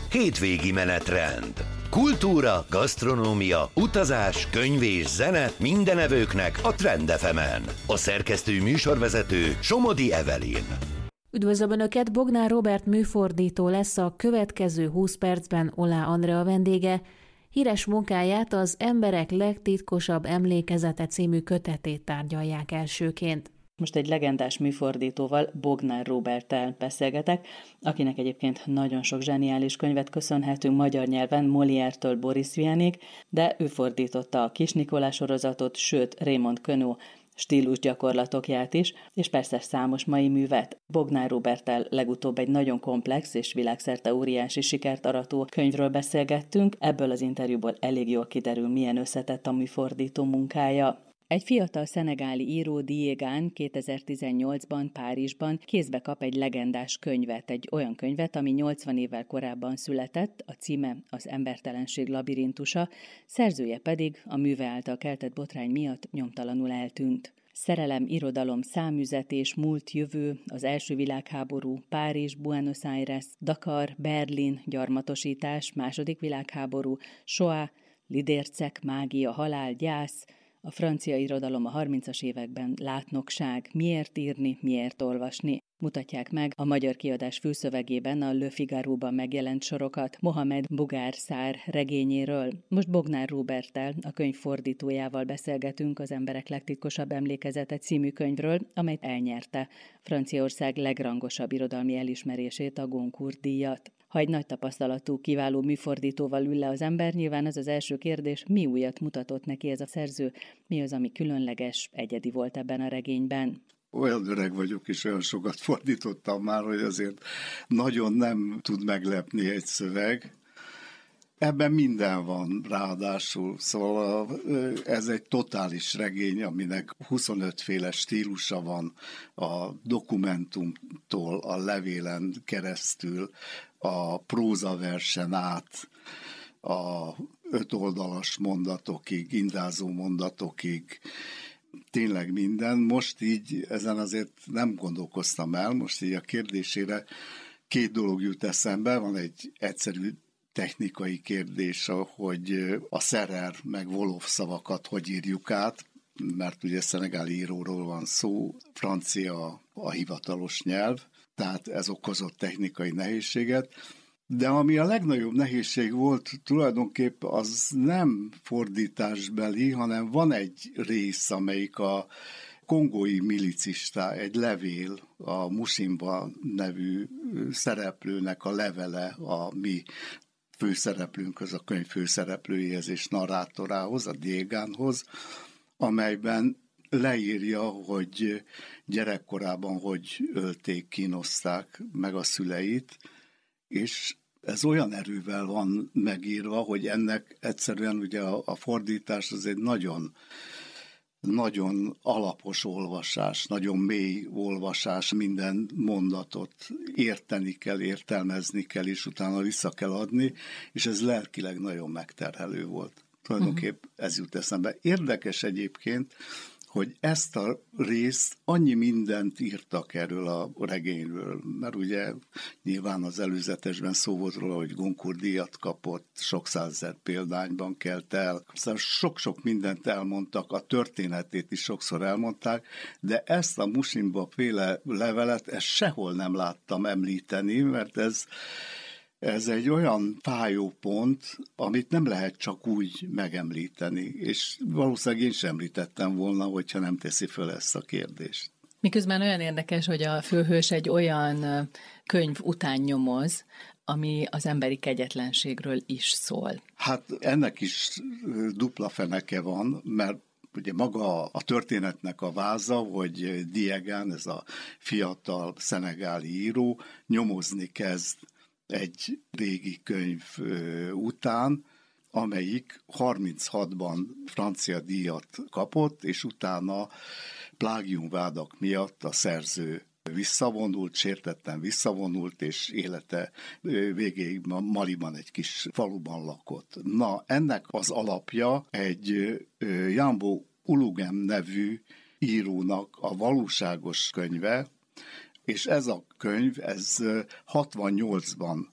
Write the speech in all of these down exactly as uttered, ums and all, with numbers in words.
hétvégi menetrend. Kultúra, gasztronómia, utazás, könyv és zene minden evőknek a Trend ef emen. A szerkesztő műsorvezető Somodi Evelyn. Üdvözlöm Önöket, Bognár Róbert műfordító lesz a következő húsz percben Olá Andrea vendége. Híres munkáját, az Emberek legtitkosabb emlékezete című kötetét tárgyalják elsőként. Most egy legendás műfordítóval, Bognár Róberttel beszélgetek, akinek egyébként nagyon sok zseniális könyvet köszönhetünk magyar nyelven, Molière-től Boris Vianig, de ő fordította a Kis Nikolás sorozatot, sőt Raymond Queneau stílusgyakorlatokját is, és persze számos mai művet. Bognár Róberttel legutóbb egy nagyon komplex és világszerte óriási sikert arató könyvről beszélgettünk, ebből az interjúból elég jól kiderül, milyen összetett a műfordító munkája. Egy fiatal szenegáli író, Diégán kétezer-tizennyolcban Párizsban kézbe kap egy legendás könyvet, egy olyan könyvet, ami nyolcvan évvel korábban született, a címe Az embertelenség labirintusa, szerzője pedig a műve által keltett botrány miatt nyomtalanul eltűnt. Szerelem, irodalom, számüzetés, múlt, jövő, az első világháború, Párizs, Buenos Aires, Dakar, Berlin, gyarmatosítás, második világháború, Shoah, lidércek, mágia, halál, gyász, a francia irodalom a harmincas években, látnokság, miért írni, miért olvasni. Mutatják meg a magyar kiadás fülszövegében a Le Figaro-ban megjelent sorokat Mohamed Bougar Sarr regényéről. Most Bognár Róberttel, a könyv fordítójával beszélgetünk az Emberek legtitkosabb emlékezete című könyvről, amely elnyerte Franciaország legrangosabb irodalmi elismerését, a Goncourt-díjat. Ha egy nagy tapasztalatú, kiváló műfordítóval ül le az ember, nyilván az az első kérdés, mi újat mutatott neki ez a szerző, mi az, ami különleges, egyedi volt ebben a regényben. Olyan öreg vagyok, és olyan sokat fordítottam már, hogy azért nagyon nem tud meglepni egy szöveg. Ebben minden van ráadásul, szóval ez egy totális regény, aminek huszonöt féle stílusa van, a dokumentumtól, a levélen keresztül, a prózaversen át, a ötoldalas mondatokig, indázó mondatokig, tényleg minden. Most így ezen azért nem gondolkoztam el, most így a kérdésére két dolog jut eszembe, van egy egyszerű technikai kérdés, hogy a Szerer meg Wolof szavakat hogy írjuk át, mert ugye szenegáli íróról van szó, francia a hivatalos nyelv, tehát ez okozott technikai nehézséget. De ami a legnagyobb nehézség volt, tulajdonképp az nem fordításbeli, hanem van egy rész, amelyik a kongói milicista, egy levél, a Musimba nevű szereplőnek a levele a mi főszereplőnkhöz, a könyv főszereplőjéhez és narrátorához, a Diégánhoz, amelyben leírja, hogy gyerekkorában hogy ölték, kínozták meg a szüleit, és ez olyan erővel van megírva, hogy ennek egyszerűen ugye a, a fordítás az egy nagyon, nagyon alapos olvasás, nagyon mély olvasás, minden mondatot érteni kell, értelmezni kell, és utána vissza kell adni, és ez lelkileg nagyon megterhelő volt. Tulajdonképp ez jut eszembe. Érdekes egyébként, hogy ezt a részt annyi mindent írtak erről a regényről, mert ugye nyilván az előzetesben szó volt róla, hogy Goncourt-díjat kapott, sok százezer példányban kelt el, aztán sok-sok mindent elmondtak, a történetét is sokszor elmondták, de ezt a Musimba féle levelet, ezt sehol nem láttam említeni, mert ez Ez egy olyan fájó pont, amit nem lehet csak úgy megemlíteni, és valószínűleg én sem említettem volna, hogyha nem teszi föl ezt a kérdést. Miközben olyan érdekes, hogy a főhős egy olyan könyv után nyomoz, ami az emberi kegyetlenségről is szól. Hát ennek is dupla feneke van, mert ugye maga a történetnek a váza, hogy Diégán, ez a fiatal szenegáli író, nyomozni kezd egy régi könyv után, amelyik harminchatban francia díjat kapott, és utána plágiumvádak miatt a szerző visszavonult, sértetten visszavonult, és élete végéig Maliban egy kis faluban lakott. Na, ennek az alapja egy Jambo Ulugem nevű írónak a valóságos könyve, és ez a könyv, ez hatvannyolcban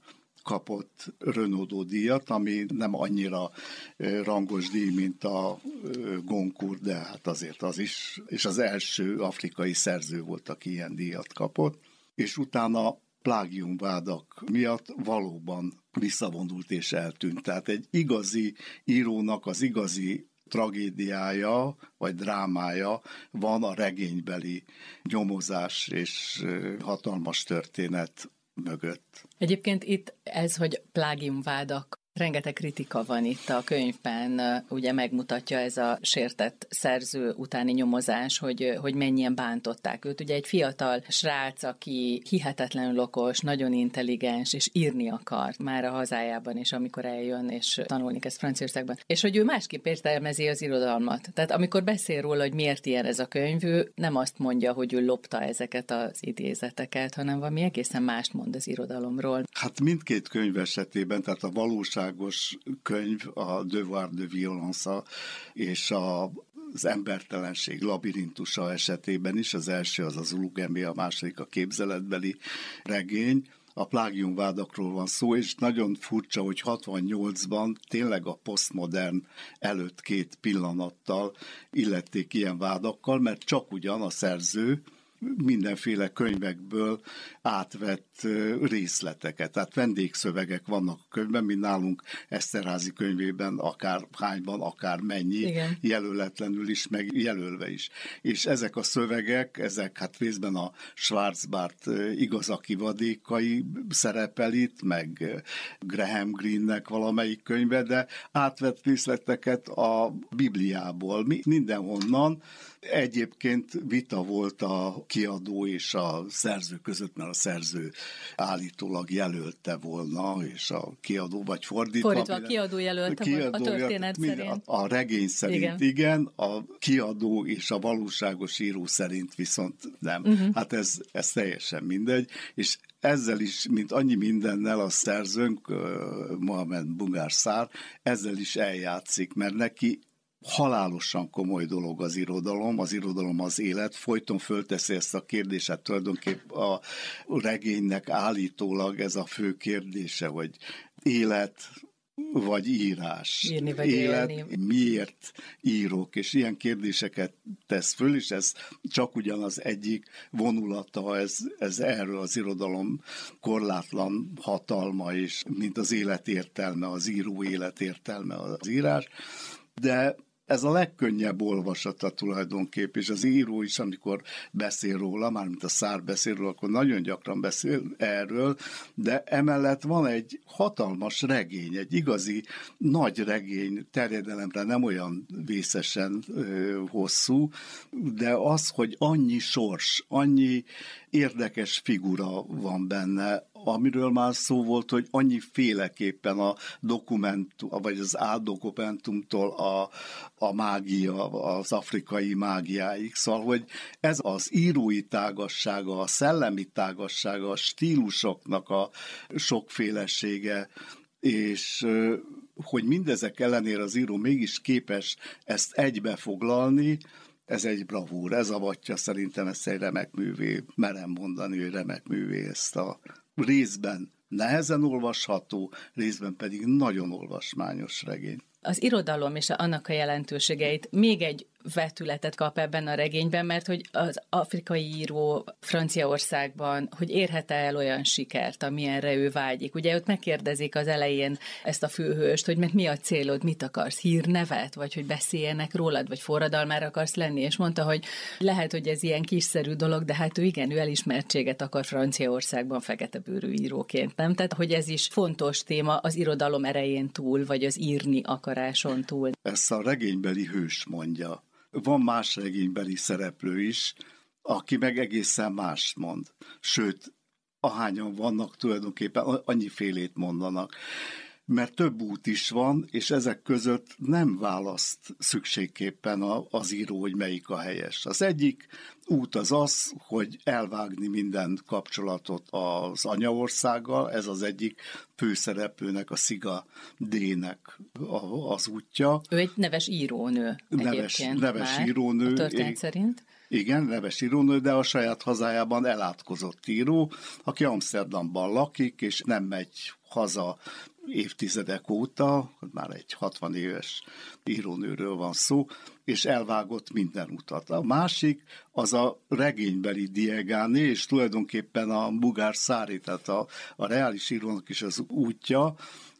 kapott Renaudot díjat, ami nem annyira rangos díj, mint a Goncourt, de hát azért az is, és az első afrikai szerző volt, aki ilyen díjat kapott, és utána plágiumvádak miatt valóban visszavonult és eltűnt. Tehát egy igazi írónak az igazi tragédiája, vagy drámája van a regénybeli nyomozás és hatalmas történet mögött. Egyébként itt ez, hogy plágiumvádak, rengeteg kritika van itt a könyvben, ugye megmutatja ez a sértett szerző utáni nyomozás, hogy, hogy mennyien bántották őt. Ugye egy fiatal srác, aki hihetetlenül okos, nagyon intelligens, és írni akar már a hazájában is, amikor eljön, és tanulni kezd Franciaországban. És hogy ő másképp értelmezi az irodalmat. Tehát amikor beszél róla, hogy miért ilyen ez a könyv, ő nem azt mondja, hogy ő lopta ezeket az idézeteket, hanem valami egészen mást mond az irodalomról. Hát mindkét könyv esetében, tehát a valóság könyv, a Devoir de Violence és a az embertelenség labirintusa esetében is, az első az az Ulugemi, a második a képzeletbeli regény. A plágiumvádakról van szó, és nagyon furcsa, hogy hatvannyolcban tényleg a posztmodern előtt két pillanattal illették ilyen vádakkal, mert csak ugyan a szerző mindenféle könyvekből átvett részleteket. Tehát vendégszövegek vannak a könyvben, mint nálunk Eszterházy könyvében, akár hányban, akár mennyi, igen, jelöletlenül is, meg jelölve is. És ezek a szövegek, ezek hát részben a Schwarzbart igazaki vadékai szerepel itt, meg Graham Greenenek valamelyik könyve, de átvett részleteket a Bibliából, mindenhonnan. Egyébként vita volt a kiadó és a szerző között, mert a szerző állítólag jelölte volna, és a kiadó vagy fordítva. Fordítva, a kiadó jelölte kiadó, a történet mind, szerint. A, a regény szerint igen. igen, a kiadó és a valóságos író szerint viszont nem. Uh-huh. Hát ez, ez teljesen mindegy, és ezzel is, mint annyi mindennel a szerzőnk, Mohamed Bungár Szár, ezzel is eljátszik, mert neki halálosan komoly dolog az irodalom, az irodalom az élet, folyton fölteszi ezt a kérdést, tulajdonképp a regénynek állítólag ez a fő kérdése, hogy élet vagy írás. Írni vagy élet, élni. Miért írok, és ilyen kérdéseket tesz föl, és ez csak ugyanaz egyik vonulata, ez, ez erről az irodalom korlátlan hatalma, és mint az életértelme, az író életértelme az írás, de ez a legkönnyebb olvasata tulajdonképp, és az író is, amikor beszél róla, mármint a Szár beszél róla, akkor nagyon gyakran beszél erről, de emellett van egy hatalmas regény, egy igazi nagy regény, terjedelemre nem olyan vészesen ö, hosszú, de az, hogy annyi sors, annyi érdekes figura van benne, amiről már szó volt, hogy annyi féleképpen a dokumentum, vagy az áldokumentumtól a, a mágia, az afrikai mágiáig. Szóval, hogy ez az írói tágassága, a szellemi tágassága, a stílusoknak a sokfélesége, és hogy mindezek ellenére az író mégis képes ezt egybefoglalni, ez egy bravúr, ez avatja szerintem ezt egy remek művé, merem mondani, hogy remek művé ezt a részben nehezen olvasható, részben pedig nagyon olvasmányos regény. Az irodalom és annak a jelentőségeit még egy vetületet kap ebben a regényben, mert hogy az afrikai író Franciaországban, hogy érhet-e el olyan sikert, amilyenre ő vágyik. Ugye ott megkérdezik az elején ezt a főhőst, hogy mi a célod, mit akarsz, hírnevet, vagy hogy beszéljenek rólad, vagy forradalmára akarsz lenni, és mondta, hogy lehet, hogy ez ilyen kiszerű dolog, de hát ő igen, ő elismertséget akar Franciaországban feketebőrű íróként, nem? Tehát, hogy ez is fontos téma az irodalom erején túl, vagy az írni akaráson túl. Ezt a regénybeli hős mondja. Van más regénybeli szereplő is, aki meg egészen mást mond. Sőt, ahányan vannak, tulajdonképpen annyi félét mondanak. Mert több út is van, és ezek között nem választ szükségképpen az író, hogy melyik a helyes. Az egyik út az az, hogy elvágni minden kapcsolatot az anyaországgal, ez az egyik főszereplőnek, a Sziga D-nek az útja. Ő egy neves írónő neves, egyébként neves már, írónő, a történet szerint. Igen, neves írónő, de a saját hazájában elátkozott író, aki Amsterdamban lakik, és nem megy haza évtizedek óta, már egy hatvan éves írónőről van szó, és elvágott minden utat. A másik az a regénybeli Diegane, és tulajdonképpen a Mugar Szári, tehát a, a reális írónak is az útja,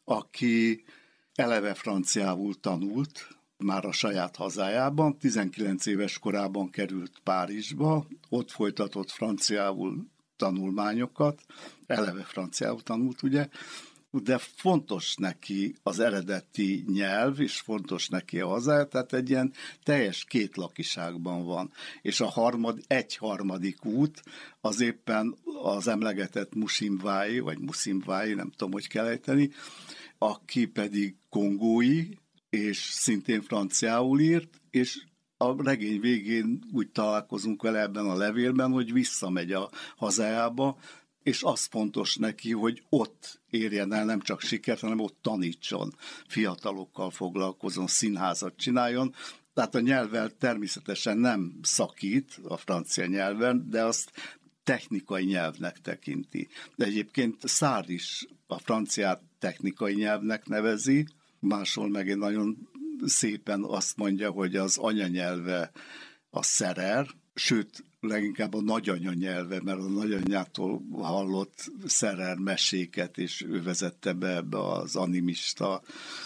aki eleve franciául tanult, már a saját hazájában, tizenkilenc éves korában került Párizsba, ott folytatott franciául tanulmányokat, eleve franciául tanult, ugye, de fontos neki az eredeti nyelv, és fontos neki a hazája, tehát egy ilyen teljes kétlakiságban van. És a harmad, egy harmadik út az éppen az emlegetett Musimvai, vagy Musimvai, nem tudom, hogy kell ejteni, aki pedig kongói, és szintén franciául írt, és a regény végén úgy találkozunk vele ebben a levélben, hogy visszamegy a hazájába, és az fontos neki, hogy ott érjen el nem csak sikert, hanem ott tanítson, fiatalokkal foglalkozon, színházat csináljon. Tehát a nyelvvel természetesen nem szakít a francia nyelven, de azt technikai nyelvnek tekinti. De egyébként Szár is a franciát technikai nyelvnek nevezi, máshol meg egy nagyon szépen azt mondja, hogy az anyanyelve a szerer, sőt, leginkább a nagyanyanyelve, mert a nagyanyától hallott szerer meséket, és ő vezette be ebbe az animista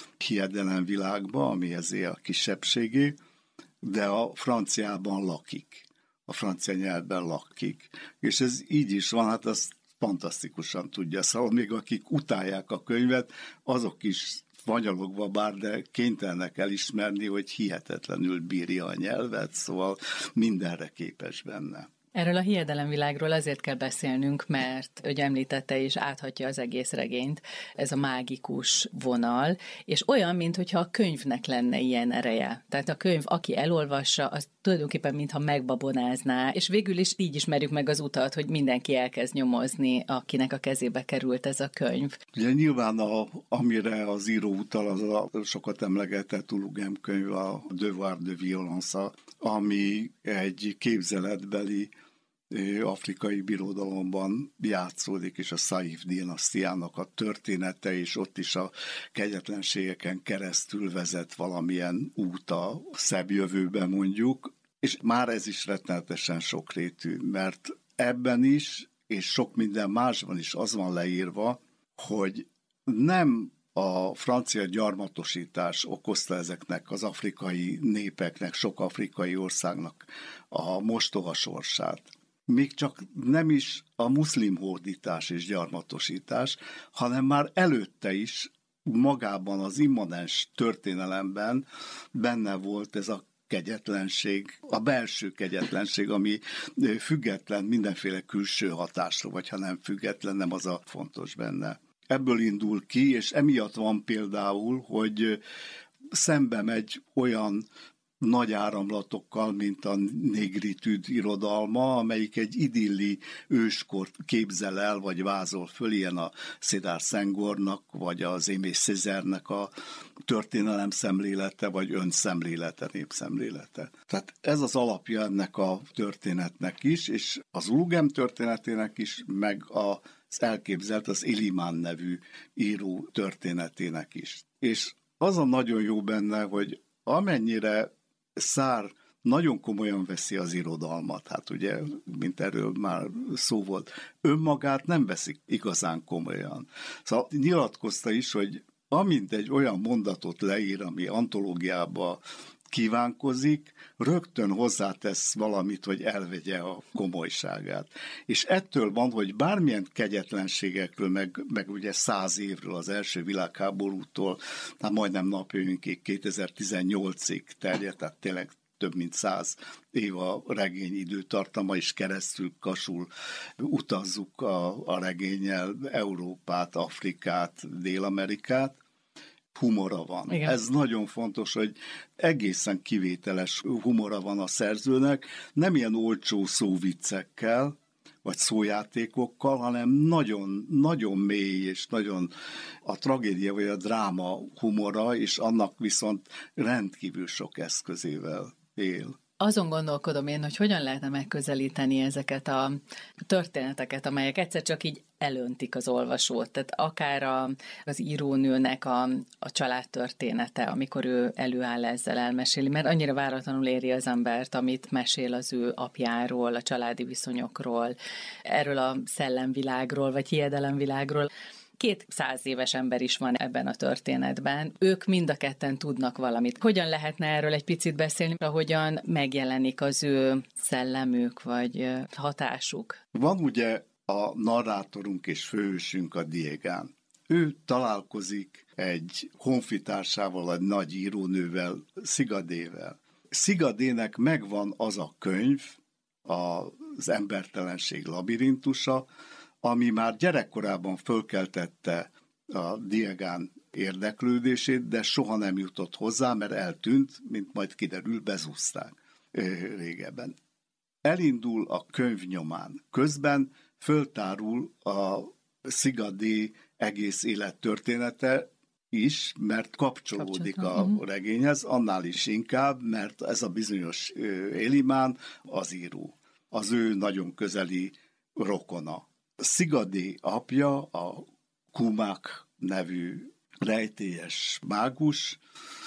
hiedelemvilágba, ami ezért a kisebbségé, de a franciában lakik. A francia nyelvben lakik. És ez így is van, hát azt fantasztikusan tudja. Szóval még akik utálják a könyvet, azok is fanyalogva bár, de kénytelenek elismerni, hogy hihetetlenül bírja a nyelvet, szóval mindenre képes benne. Erről a hiedelemvilágról azért kell beszélnünk, mert ő említette és áthatja az egész regényt, ez a mágikus vonal, és olyan, mintha a könyvnek lenne ilyen ereje. Tehát a könyv, aki elolvassa, az tulajdonképpen mintha megbabonázná, és végül is így ismerjük meg az utat, hogy mindenki elkezd nyomozni, akinek a kezébe került ez a könyv. Ugye nyilván, a, amire az író utal, az a sokat emlegetett Ulugem könyv, a Devoir de Violence, ami egy képzeletbeli afrikai birodalomban játszódik, és a Saif dinasztiának a története, és ott is a kegyetlenségeken keresztül vezet valamilyen út a szebb jövőbe mondjuk, és már ez is rettenetesen sokrétű, mert ebben is, és sok minden másban is az van leírva, hogy nem a francia gyarmatosítás okozta ezeknek az afrikai népeknek, sok afrikai országnak a mostoha sorsát. Még csak nem is a muszlim hódítás és gyarmatosítás, hanem már előtte is magában az immanens történelemben benne volt ez a kegyetlenség, a belső kegyetlenség, ami független mindenféle külső hatásról, vagy ha nem független, nem az a fontos benne. Ebből indul ki, és emiatt van például, hogy szembe megy olyan nagy áramlatokkal, mint a négritűd irodalma, amelyik egy idilli őskort képzel el, vagy vázol föl, ilyen a Cédar Senghornak, vagy az Aimé Césaire-nek a történelem szemlélete, vagy önszemlélete, népszemlélete. Tehát ez az alapja ennek a történetnek is, és az Ulugem történetének is, meg az elképzelt, az Ilimán nevű író történetének is. És az a nagyon jó benne, hogy amennyire Szár nagyon komolyan veszi az irodalmat, hát ugye, mint erről már szó volt, önmagát nem veszik igazán komolyan. Szóval nyilatkozta is, hogy amint egy olyan mondatot leír, ami antológiába kívánkozik, rögtön hozzátesz valamit, hogy elvegye a komolyságát. És ettől van, hogy bármilyen kegyetlenségekről, meg, meg ugye száz évről, az első világháborútól, hát majdnem napjainkig, kétezer-tizennyolcig terjedt, tehát tényleg több mint száz év a regény időtartama, és keresztül kasul utazzuk a, a regénnyel Európát, Afrikát, Dél-Amerikát, humora van. Igen. Ez nagyon fontos, hogy egészen kivételes humora van a szerzőnek, nem ilyen olcsó szóviccekkel, vagy szójátékokkal, hanem nagyon, nagyon mély, és nagyon a tragédia vagy a dráma humora, és annak viszont rendkívül sok eszközével él. Azon gondolkodom én, hogy hogyan lehetne megközelíteni ezeket a történeteket, amelyek egyszer csak így elöntik az olvasót. Tehát akár a, az írónőnek a, a családtörténete, amikor ő előáll ezzel, elmeséli, mert annyira váratlanul éri az embert, amit mesél az ő apjáról, a családi viszonyokról, erről a szellemvilágról, vagy hiedelemvilágról. Két száz éves ember is van ebben a történetben. Ők mind a ketten tudnak valamit. Hogyan lehetne erről egy picit beszélni, ahogyan megjelenik az ő szellemük, vagy hatásuk? Van ugye a narrátorunk és főhősünk, a Diegán. Ő találkozik egy honfitársával, egy nagy írónővel, Szigadével. Szigadének megvan az a könyv, az embertelenség labirintusa, ami már gyerekkorában fölkeltette a Diegán érdeklődését, de soha nem jutott hozzá, mert eltűnt, mint majd kiderül, bezúzták régebben. Elindul a könyv nyomán. Közben föltárul a Szigadé egész élettörténete is, mert kapcsolódik a regényhez, annál is inkább, mert ez a bizonyos Elimán az író. Az ő nagyon közeli rokona. Szigadé apja, a Kumak nevű rejtélyes mágus,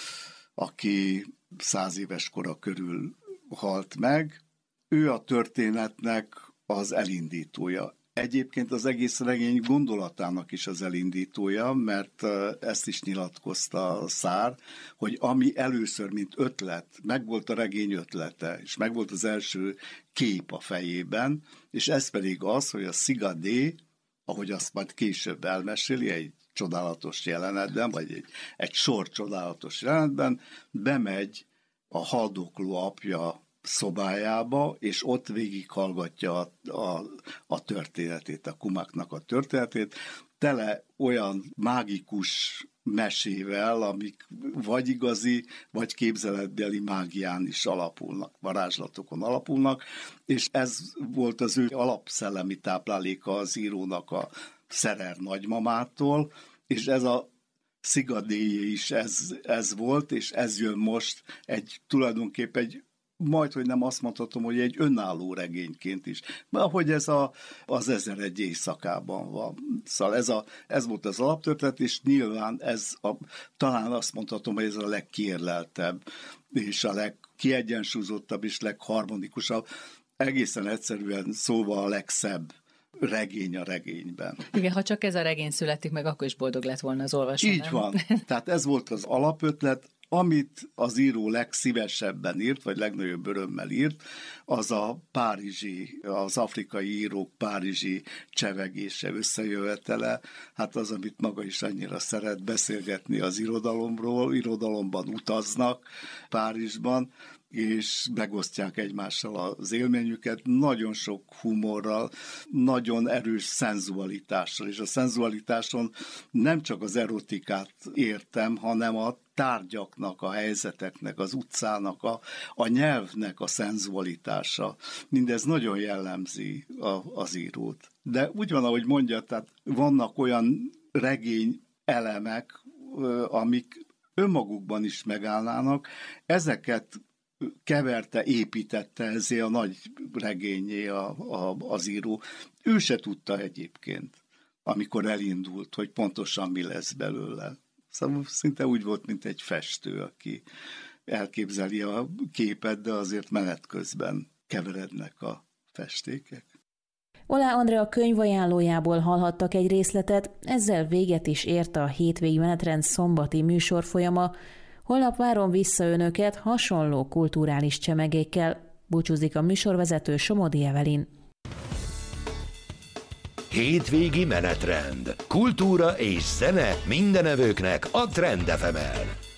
aki száz éves kora körül halt meg. Ő a történetnek az elindítója. Egyébként az egész regény gondolatának is az elindítója, mert ezt is nyilatkozta a Szár, hogy ami először, mint ötlet, megvolt a regény ötlete, és megvolt az első kép a fejében, és ez pedig az, hogy a Szigadé, ahogy azt majd később elmeséli, egy csodálatos jelenetben, vagy egy, egy sor csodálatos jelenetben, bemegy a haldokló apja szobájába, és ott végighallgatja a, a, a történetét, a Kumaknak a történetét, tele olyan mágikus mesével, amik vagy igazi, vagy képzeletbeli mágián is alapulnak, varázslatokon alapulnak, és ez volt az ő alapszellemi tápláléka az írónak a Szerer nagymamától, és ez a Szigadéjé is ez, ez volt, és ez jön most egy tulajdonképp egy majd, hogy nem azt mondhatom, hogy egy önálló regényként is. Mert ahogy ez a, az ezer egy éjszakában van. Szóval ez, a, ez volt az alaptörténet, és nyilván ez a, talán azt mondhatom, hogy ez a legkiérleltebb, és a legkiegyensúlyozottabb, és legharmonikusabb. Egészen egyszerűen szóval a legszebb regény a regényben. Igen, ha csak ez a regény születik meg, akkor is boldog lett volna az olvasó. Így nem? van. Tehát ez volt az alapötlet, amit az író legszívesebben írt, vagy legnagyobb örömmel írt, az a párizsi, az afrikai írók párizsi csevegése, összejövetele, hát az, amit maga is annyira szeret beszélgetni az irodalomról, irodalomban utaznak Párizsban, és megosztják egymással az élményüket, nagyon sok humorral, nagyon erős szenzualitással, és a szenzualitáson nem csak az erotikát értem, hanem a tárgyaknak, a helyzeteknek, az utcának, a, a nyelvnek a szenzualitása. Mindez nagyon jellemzi a, az írót. De úgy van, ahogy mondja, tehát vannak olyan regény elemek, amik önmagukban is megállnának, ezeket keverte, építette ezért a nagy regényé a, a, az író. Ő se tudta egyébként, amikor elindult, hogy pontosan mi lesz belőle. Szóval szinte úgy volt, mint egy festő, aki elképzeli a képet, de azért menet közben keverednek a festékek. Oláh Andrea könyvajánlójából hallhattak egy részletet, ezzel véget is ért a hétvégi menetrend szombati műsorfolyama. Holnap várom vissza önöket hasonló kulturális csemegékkel. Búcsúzik a műsorvezető, Somodi Evelin. Hétvégi menetrend. Kultúra és zene mindenevőknek a Trend ef emen.